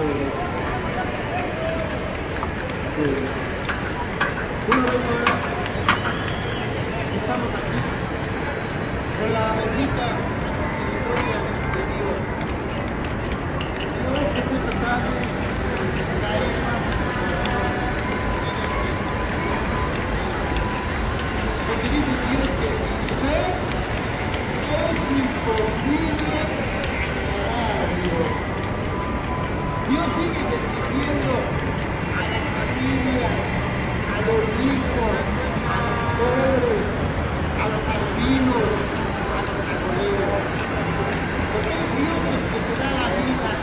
Una vez más, estamos aquí con la bendita misericordia de Dios. Dios que esta tarde trae más porque dice Dios que sin fe es imposible agradar a Dios. Dios sigue bendiciendo a las familias, a los ricos, a los pobres, a los albinos, a los católicos. Porque es Dios el que te da la vida.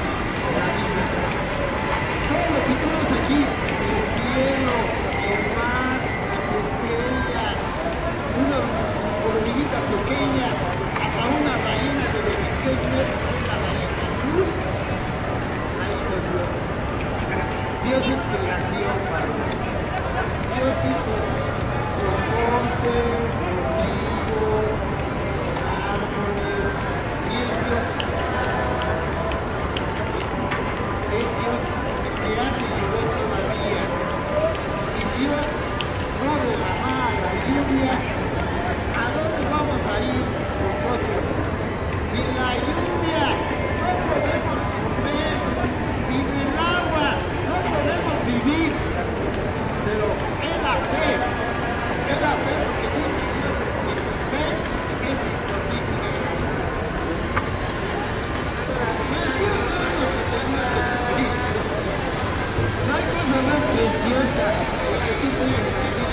Todos los que estamos aquí, el cielo, el mar, las estrellas, una hormiguita pequeña, hasta una ballena de 26 metros, una ballena azul, ahí está Dios. Dios es creación, Padre. Dios hizo los montes, los ríos, los árboles, y es Dios. Es Dios que hace llover todavía. Y Dios no derramaba la lluvia. ¿A dónde vamos a ir nosotros? Sin la lluvia no podemos comer, sin el agua no podemos vivir. Pero es la fe porque dice Dios que sin fe es imposible. No hay cosa más preciosa que tú puedes decir.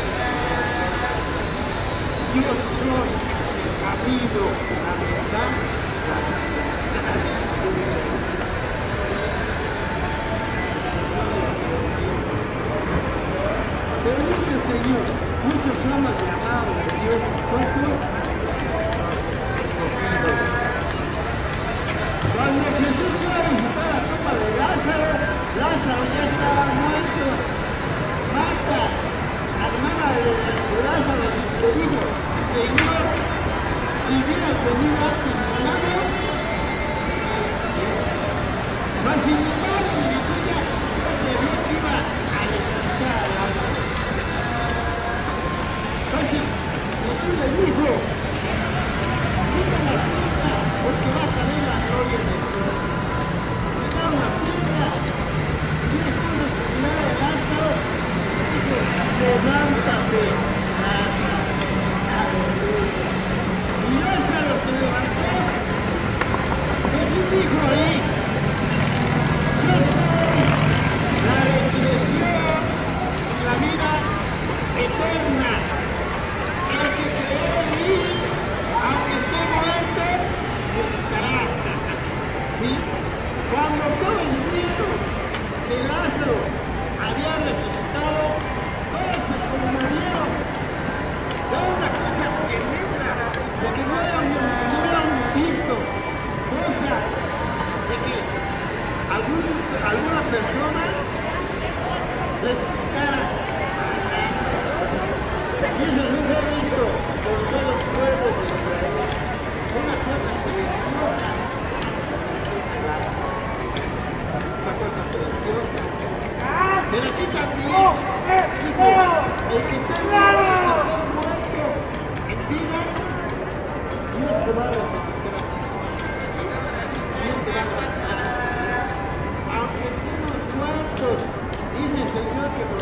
Yo soy el camino, la verdad, la vida. Pero dice el Señor, muchos son los llamados de Dios, pocos escogidos. Cuando Jesús fue a visitar la tumba de Lázaro, Lázaro ya estaba muerto. Marta, la hermana de Lázaro, le dijo, Señor, si hubieras venido antes mi hermano, mas sin embargo, mi niña, porque Dios iba a resucitar a Lázaro. Entonces, Jesús le dijo, quita la piedra, porque vas a ver la gloria de Dios. Quitaron la piedra, y después de terminar a Lázaro, dijo, levántate, Lázaro. Aleluya. Y Lázaro se levantó. Jesús dijo ahí, yo soy la resurrección y la vida eterna. El que cree en mí, aunque esté muerto, resucitará. ¿Sí? Cuando todo el grito de Lázaro había resucitado, todos se conmovieron. Era una cosa tremenda, porque no habían visto cosas de que alguna persona resucitara a Lázaro. Y eso no fue visto por todos los pueblos de Israel. Una cosa preciosa. Una cosa preciosa. Pero aquí también dice, el que esté muerto en vida, Dios te va a resucitar. Dios te va a resucitar. Aunque estemos muertos, dice el Señor que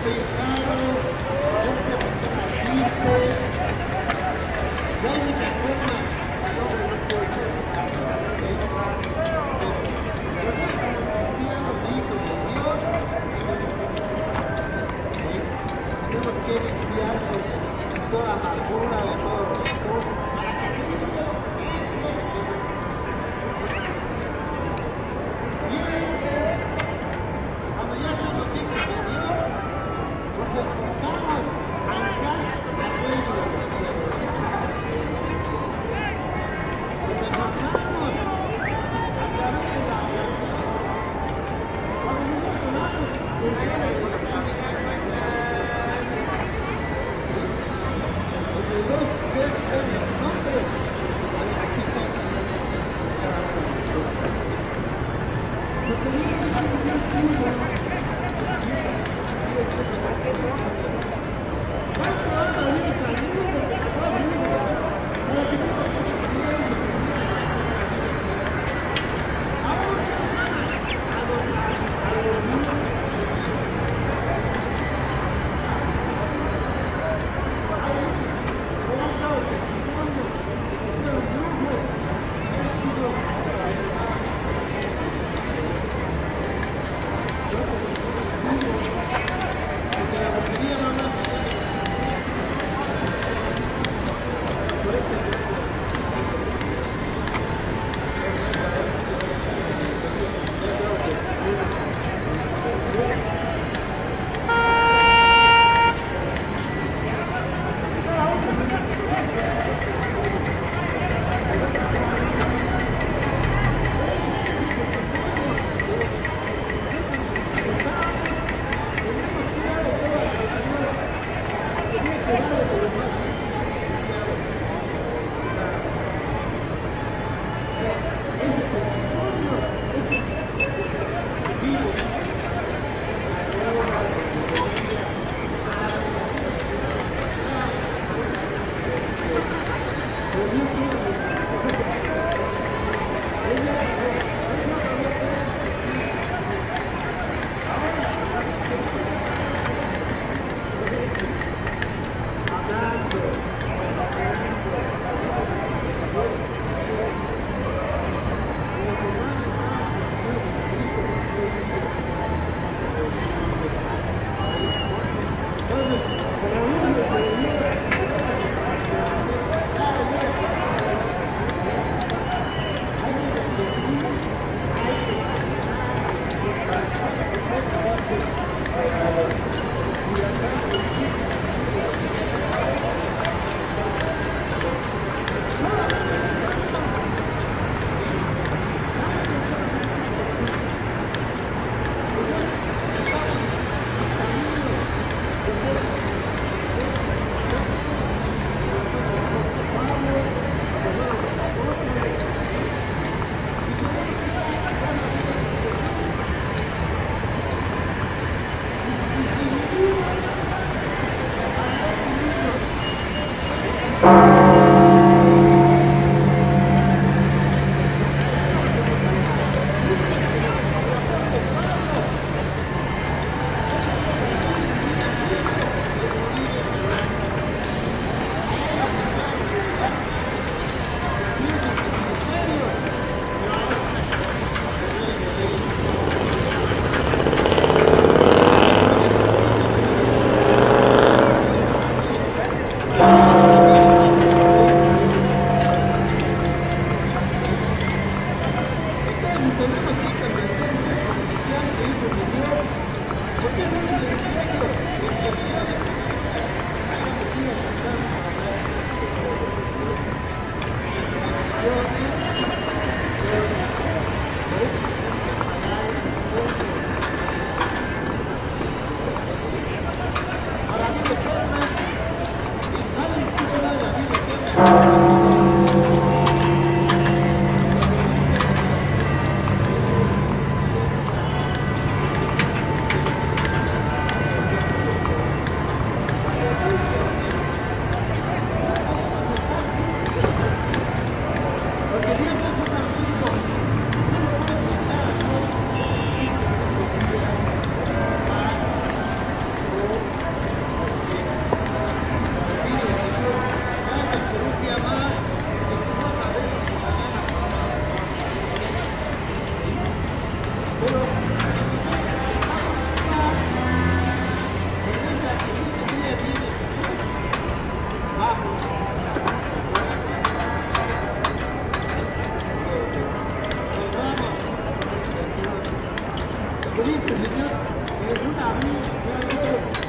pensaron, siempre personas tristes, y hay muchas formas, no, no estoy nosotros como cristianos, hijos de Dios, tenemos que limpiarnos de toda amargura, de todo rencor, para que Cristo cuando ya somos hijos de Dios, nos esforzamos a luchar a sueños de los cielos. Nos esforzamos a través de la oración. Cuando nosotros oramos, en realidad donde dos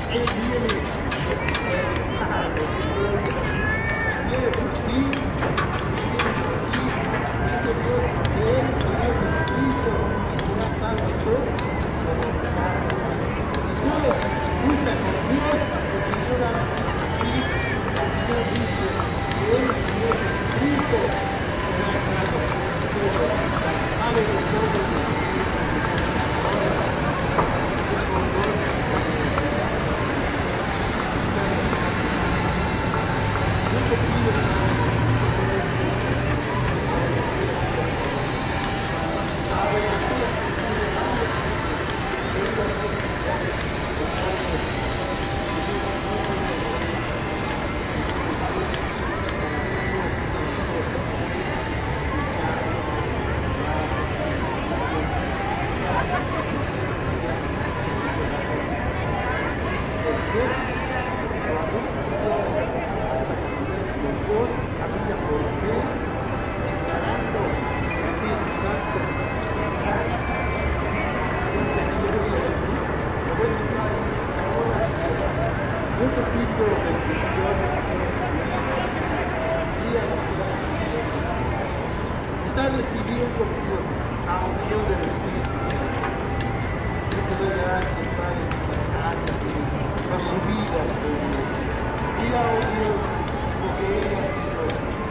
Él viene está recibiendo la unción del Espíritu. Yo te doy gracias, Padre, por su vida, Señor. Mira, oh Dios, porque ella ha sido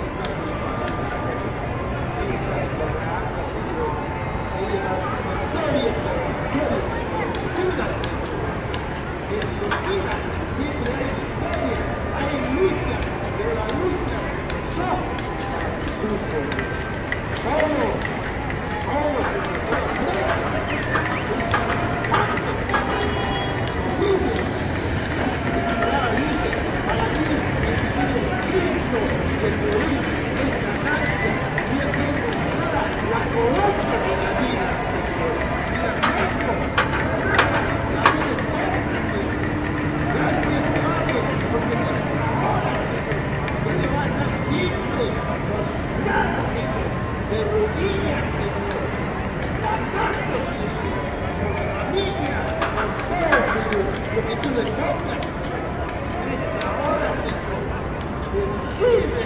esa esperanza, Señor. Ella va a ser gloria, Señor. Ayúdate, Señor. Eso es. Siempre hay victoria, hay lucha, pero la lucha son justos. De rodillas, Señor, clamando, Señor, por la familia, por todo, Señor, lo que tú le tocas en esta hora, Señor. Recibe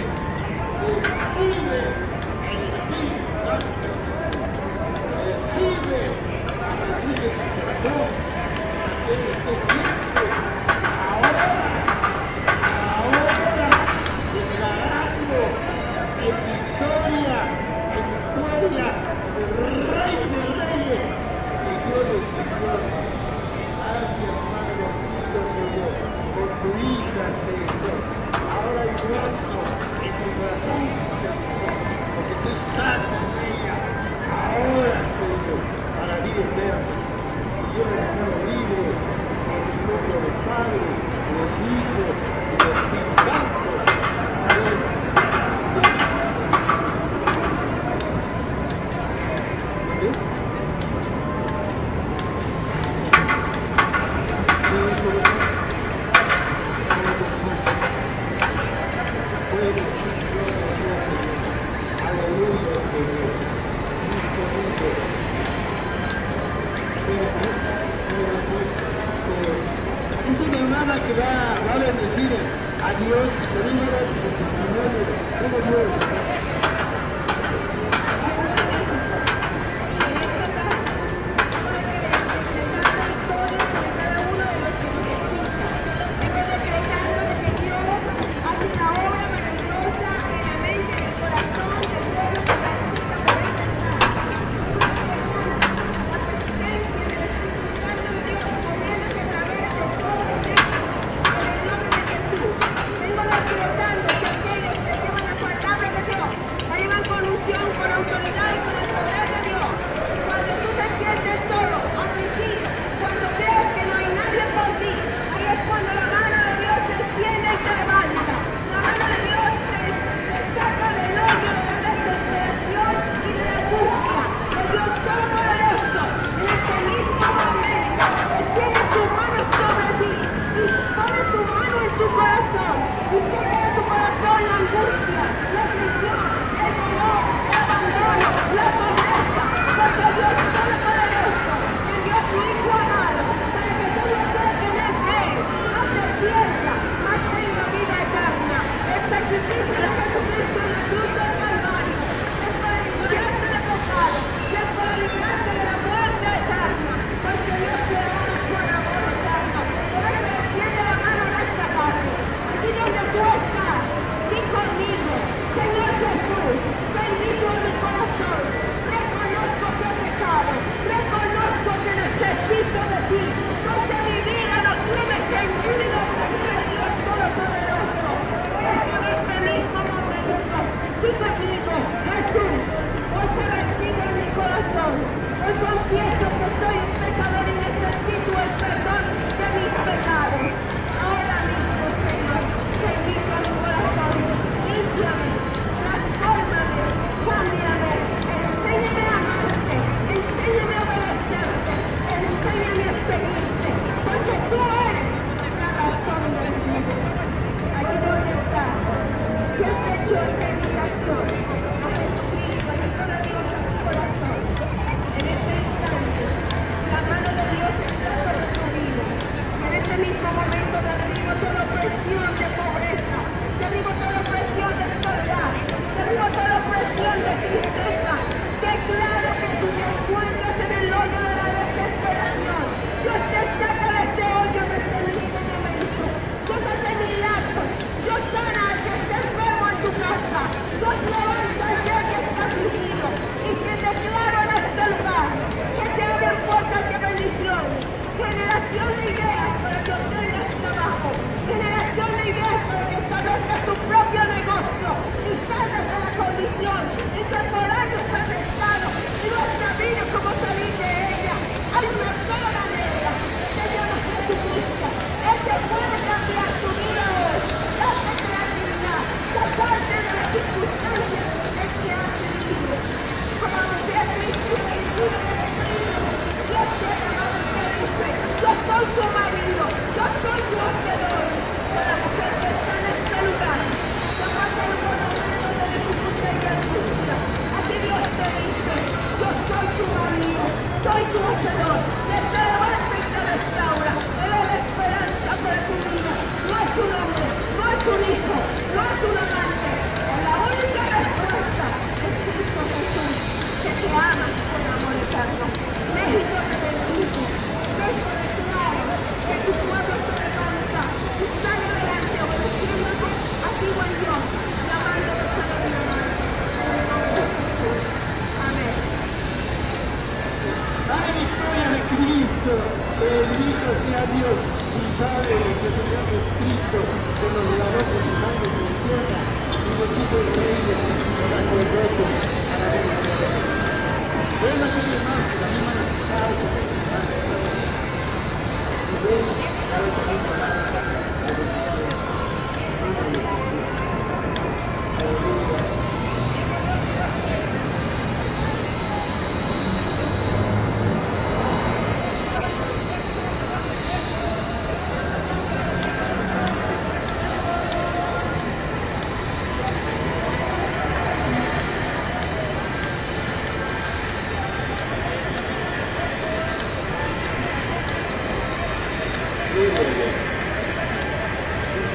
el Espíritu Santo, recibe tu corazón, que esté siempre, ahora, declarando en victoria, el Rey de Reyes, Señor de Señores. Gracias, Padre, Señor, por tu hija, Señor. Ahora hay gozo en tu corazón, Señor, porque tú estás con ella. Ahora, Señor, para vida eterna. Yo le declaro libre en el nombre del Padre, del Hijo y del Espíritu Santo. Amén. Dice mi hermana que va a bendecir a Dios, también va a dar su testimonio, como Dios.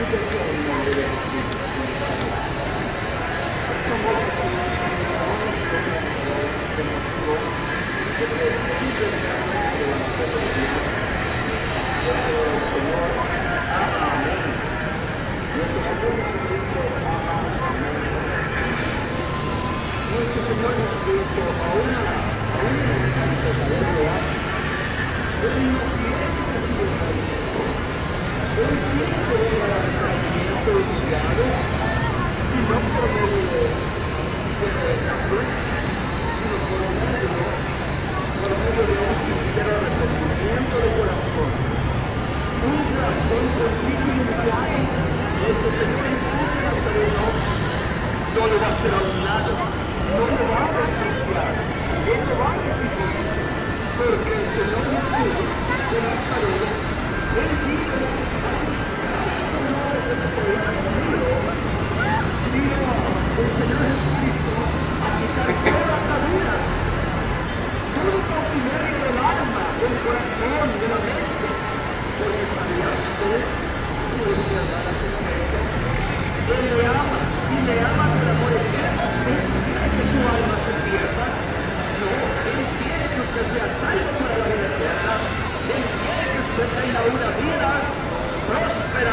No le va a hacer a un lado, no le va a despreciar, él lo va a recibir, porque el Señor Jesús de Nazaret, él vino a buscar dolores de su pueblo, vino el Señor Jesucristo a quitar toda atadura, todo cautiverio del alma, del corazón, de la mente, porque sabía usted que le amar a su mente. Él le ama, y le ama con amor eterno. Él quiere que su alma se pierda. No, Él quiere que usted sea salvo para la vida eterna. Él quiere que usted tenga una vida próspera,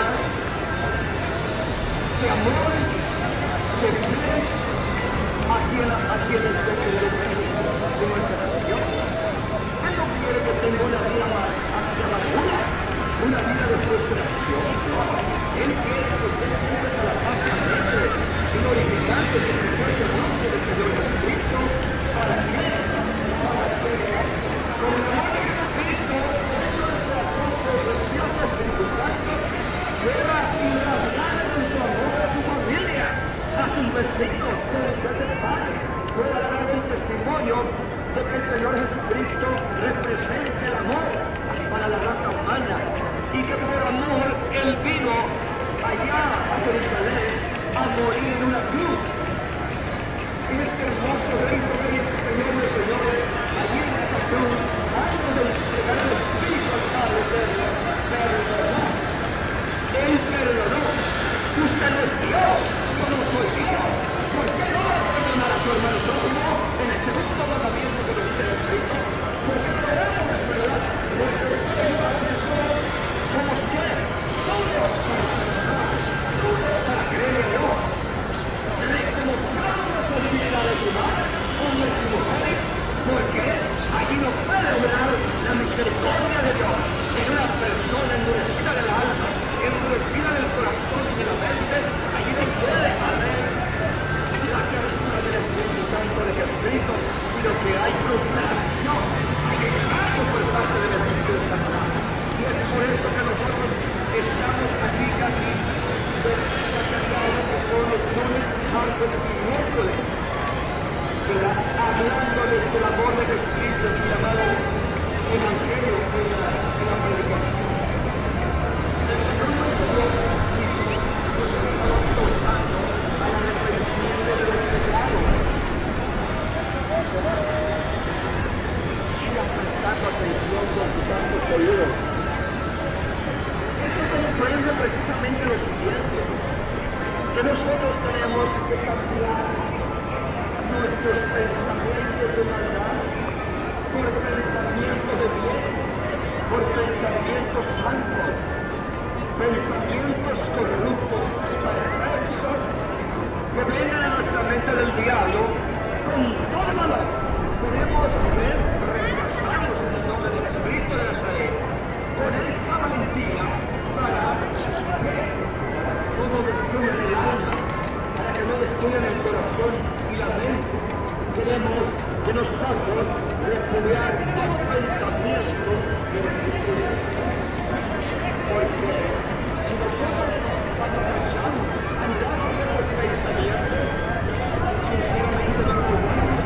de amor, de paz, a quienes dependen de nuestra nación. Él no quiere que tenga una vida hacia la luna, una vida de frustración. Él quiere que usted siempre a la paz y glorificando su precioso nombre del Señor Jesucristo. ¿Para qué? Para que con el amor de Jesucristo, dentro del corazón su precioso Espíritu Santo, pueda irradiar con su amor a su familia, a sus vecinos, con los que es el Padre, pueda dar un testimonio de que el Señor Jesucristo representa el amor para la raza humana y que por amor Él vino allá a Jerusalén a morir en una cruz. En este hermoso reino que dice Señor de señores, allí en esta cruz, antes de entregar el Espíritu al Padre Eterno, perdonó. Él perdonó. Usted no es Dios, yo no soy Dios. ¿Por qué no va a perdonar a su hermano prójimo en el segundo mandamiento que nos dice el Espíritu? Porque no debemos de perdonar. Porque somos qué? Somos para creer en Dios. Reconozcamos las hostilidades humanas, hombres y mujeres, porque allí no puede obrar la misericordia de Dios en una persona endurecida del alma, endurecida del corazón y de la mente. Allí no puede haber la criatura del Espíritu Santo de Jesucristo, sino que hay frustración, hay engaño por parte del Espíritu de Satanás. Y es por eso que nosotros estamos aquí casi por los lunes, martes y miércoles, hablándoles del amor de Jesucristo, su llamado Evangelio en la predicación. El Señor nuestro Dios nos está exhortando al arrepentimiento de los pecados y a prestar atención con sus santos oídos. Eso comprende precisamente lo siguiente, que nosotros tenemos que cambiar nuestros pensamientos de maldad por pensamientos de bien, por pensamientos santos, pensamientos corruptos, perversos, que vengan a nuestra mente del diablo con todo valor. Podemos ver, rechazamos en el nombre de Jesucristo de Nazaret, con esa valentía para que no destruyan el alma, para que no destruyan el corazón y la mente. Tenemos que nosotros repudiar todo pensamiento que destruye. Porque si nosotros aprovechamos, cuidamos de los pensamientos, sinceramente no nos vamos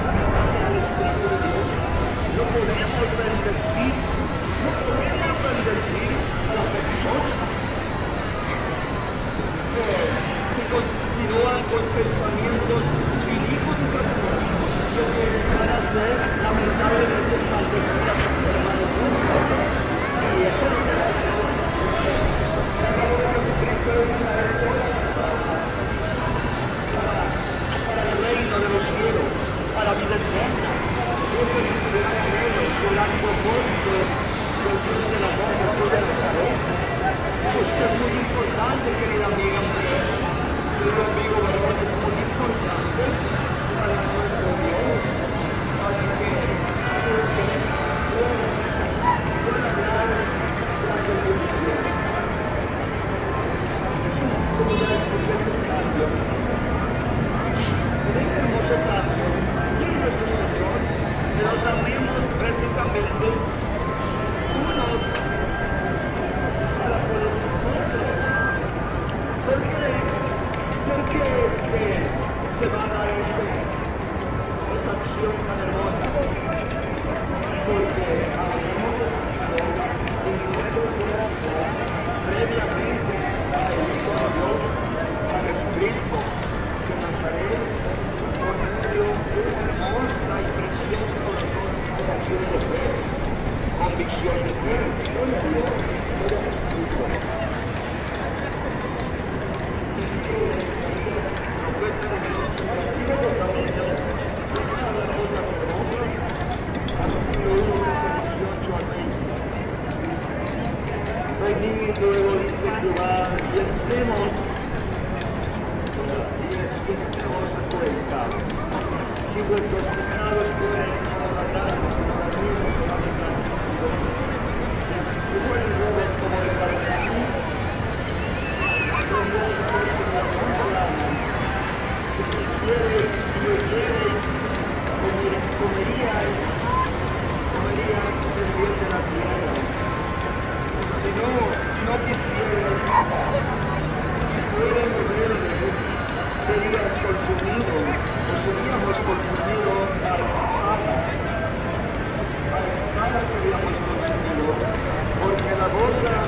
querida amiga mujer, querido amigo varón, es muy importante para nuestro Dios, para que pueda hablar la bendición. Como ya escuché este cambio, en este hermoso cambio, quiere nuestro Señor que nos amemos precisamente unos para con los otros. ¿Por qué se va a dar esa acción tan hermosa? Porque habíamos recibido un nuevo corazón previamente a el Dios, a Jesucristo de Nazaret, por medio de una hermosa y preciosa oración de fe, convicción de fe, gloria a Dios, gloria a Jesucristo. Venid luego, dice Jehová, y estemos a cuenta. Si vuestros pecados fueren como la carne, como las nubes serán emblanquecidos. Si fueren nubes como el carmesí, comerías el bien de la tierra. Si no quisieras, si fuera mover de luz, serías consumido, o seríamos consumidos a espada. A espada seríamos consumidos, porque la boca